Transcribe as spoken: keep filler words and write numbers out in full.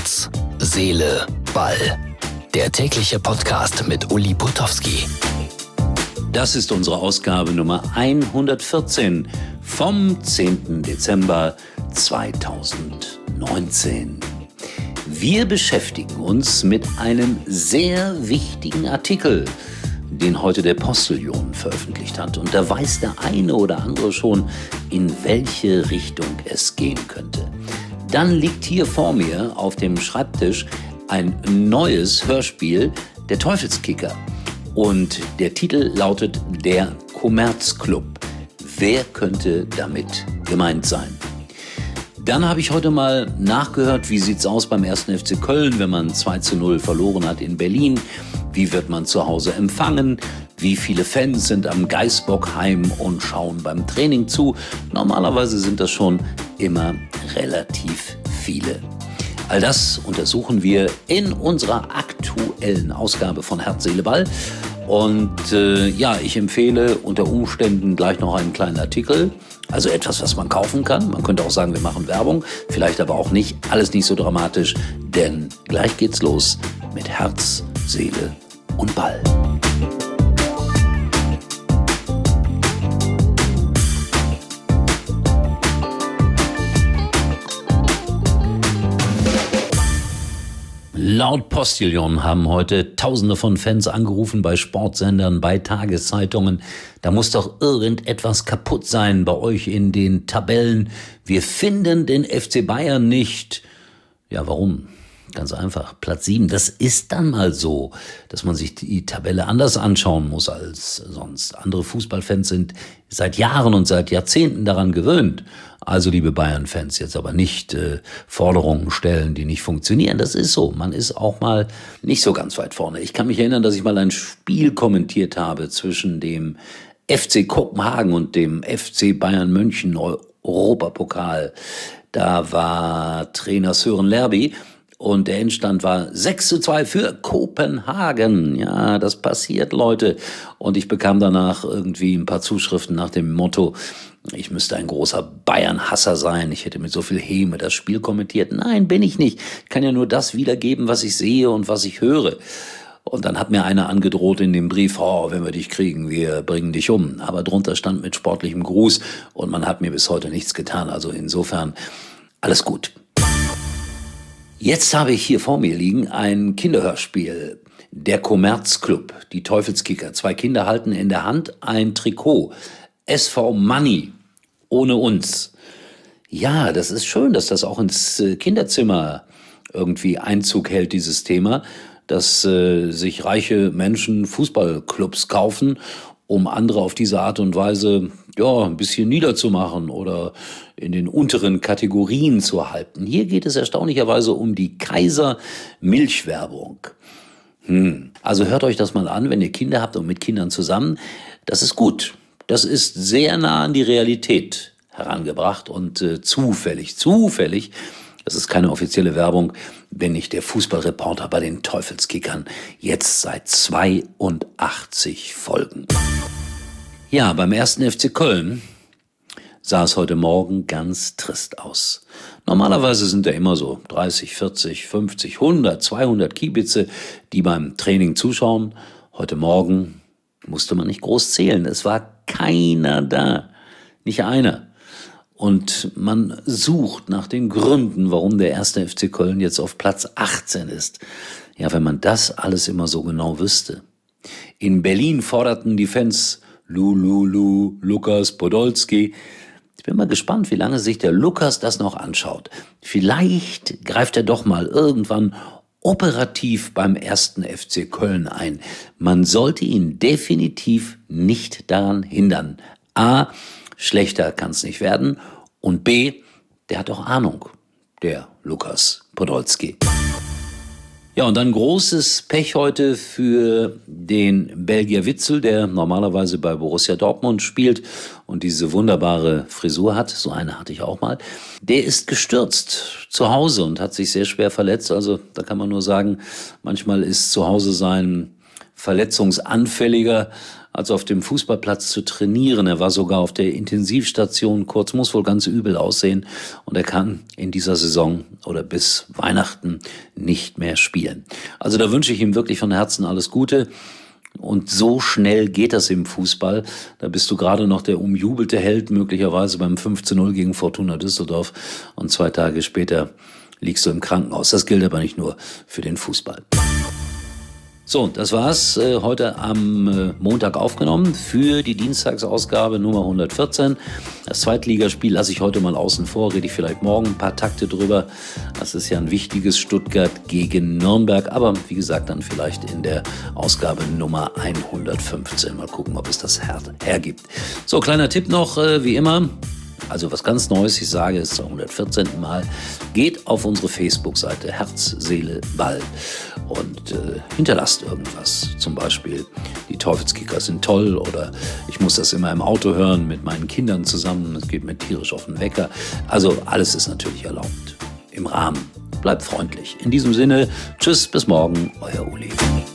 Herz, Seele, Ball. Der tägliche Podcast mit Uli Putowski. Das ist unsere Ausgabe Nummer hundertvierzehn vom zehnten Dezember zweitausendneunzehn. Wir beschäftigen uns mit einem sehr wichtigen Artikel, den heute der Postillon veröffentlicht hat. Und da weiß der eine oder andere schon, in welche Richtung es gehen könnte. Dann liegt hier vor mir auf dem Schreibtisch ein neues Hörspiel, der Teufelskicker. Und der Titel lautet Der Kommerzclub. Wer könnte damit gemeint sein? Dann habe ich heute mal nachgehört, wie sieht's aus beim ersten F C Köln, wenn man zwei zu null verloren hat in Berlin. Wie wird man zu Hause empfangen? Wie viele Fans sind am Geißbockheim und schauen beim Training zu? Normalerweise sind das schon immer relativ viele. All das untersuchen wir in unserer aktuellen Ausgabe von Herz, Seele, Ball. Und äh, ja, ich empfehle unter Umständen gleich noch einen kleinen Artikel. Also etwas, was man kaufen kann. Man könnte auch sagen, wir machen Werbung. Vielleicht aber auch nicht. Alles nicht so dramatisch. Denn gleich geht's los mit Herz, Seele und Ball. Laut Postillon haben heute Tausende von Fans angerufen bei Sportsendern, bei Tageszeitungen. Da muss doch irgendetwas kaputt sein bei euch in den Tabellen. Wir finden den F C Bayern nicht. Ja, warum? Ganz einfach. Platz sieben. Das ist dann mal so, dass man sich die Tabelle anders anschauen muss als sonst. Andere Fußballfans sind seit Jahren und seit Jahrzehnten daran gewöhnt. Also, liebe Bayern-Fans, jetzt aber nicht äh, Forderungen stellen, die nicht funktionieren. Das ist so. Man ist auch mal nicht so ganz weit vorne. Ich kann mich erinnern, dass ich mal ein Spiel kommentiert habe zwischen dem F C Kopenhagen und dem F C Bayern München Europapokal. Da war Trainer Søren Lerby. Und der Endstand war sechs zu zwei für Kopenhagen. Ja, das passiert, Leute. Und ich bekam danach irgendwie ein paar Zuschriften nach dem Motto, ich müsste ein großer Bayern-Hasser sein. Ich hätte mit so viel Häme das Spiel kommentiert. Nein, bin ich nicht. Ich kann ja nur das wiedergeben, was ich sehe und was ich höre. Und dann hat mir einer angedroht in dem Brief, oh, wenn wir dich kriegen, wir bringen dich um. Aber drunter stand mit sportlichem Gruß und man hat mir bis heute nichts getan. Also insofern alles gut. Jetzt habe ich hier vor mir liegen ein Kinderhörspiel, der Kommerzclub, die Teufelskicker. Zwei Kinder halten in der Hand ein Trikot, S V Money, ohne uns. Ja, das ist schön, dass das auch ins Kinderzimmer irgendwie Einzug hält, dieses Thema, dass äh, sich reiche Menschen Fußballclubs kaufen, um andere auf diese Art und Weise ja ein bisschen niederzumachen oder in den unteren Kategorien zu halten. Hier geht es erstaunlicherweise um die Kaiser Milchwerbung. Hm. Also hört euch das mal an, wenn ihr Kinder habt und mit Kindern zusammen. Das ist gut. Das ist sehr nah an die Realität herangebracht und äh, zufällig, zufällig, das ist keine offizielle Werbung, bin ich der Fußballreporter bei den Teufelskickern, jetzt seit zweiundachtzig Folgen. Ja, beim ersten F C Köln sah es heute Morgen ganz trist aus. Normalerweise sind da immer so dreißig, vierzig, fünfzig, hundert, zweihundert Kiebitze, die beim Training zuschauen. Heute Morgen musste man nicht groß zählen. Es war keiner da. Nicht einer. Und man sucht nach den Gründen, warum der erste F C Köln jetzt auf Platz achtzehn ist. Ja, wenn man das alles immer so genau wüsste. In Berlin forderten die Fans Lululu, Lukas Podolski. Ich bin mal gespannt, wie lange sich der Lukas das noch anschaut. Vielleicht greift er doch mal irgendwann operativ beim ersten F C Köln ein. Man sollte ihn definitiv nicht daran hindern. A, schlechter kann's nicht werden. Und B, der hat auch Ahnung, der Lukas Podolski. Ja, und dann großes Pech heute für den Belgier Witsel, der normalerweise bei Borussia Dortmund spielt und diese wunderbare Frisur hat. So eine hatte ich auch mal. Der ist gestürzt zu Hause und hat sich sehr schwer verletzt. Also da kann man nur sagen, manchmal ist zu Hause sein verletzungsanfälliger als auf dem Fußballplatz zu trainieren. Er war sogar auf der Intensivstation, kurz, muss wohl ganz übel aussehen. Und er kann in dieser Saison oder bis Weihnachten nicht mehr spielen. Also da wünsche ich ihm wirklich von Herzen alles Gute. Und so schnell geht das im Fußball. Da bist du gerade noch der umjubelte Held, möglicherweise beim fünf zu null gegen Fortuna Düsseldorf. Und zwei Tage später liegst du im Krankenhaus. Das gilt aber nicht nur für den Fußball. So, das war's äh, heute am äh, Montag aufgenommen für die Dienstagsausgabe Nummer hundertvierzehn. Das Zweitligaspiel lasse ich heute mal außen vor, rede ich vielleicht morgen ein paar Takte drüber. Das ist ja ein wichtiges Stuttgart gegen Nürnberg, aber wie gesagt dann vielleicht in der Ausgabe Nummer hundertfünfzehn. Mal gucken, ob es das her- hergibt. So, kleiner Tipp noch, äh, wie immer. Also was ganz Neues, ich sage es zum hundertvierzehnten Mal, geht auf unsere Facebook-Seite Herz, Seele, Ball und äh, hinterlasst irgendwas. Zum Beispiel, die Teufelskicker sind toll oder ich muss das immer im Auto hören mit meinen Kindern zusammen, es geht mir tierisch auf den Wecker. Also alles ist natürlich erlaubt, im Rahmen. Bleibt freundlich. In diesem Sinne, tschüss, bis morgen, euer Uli.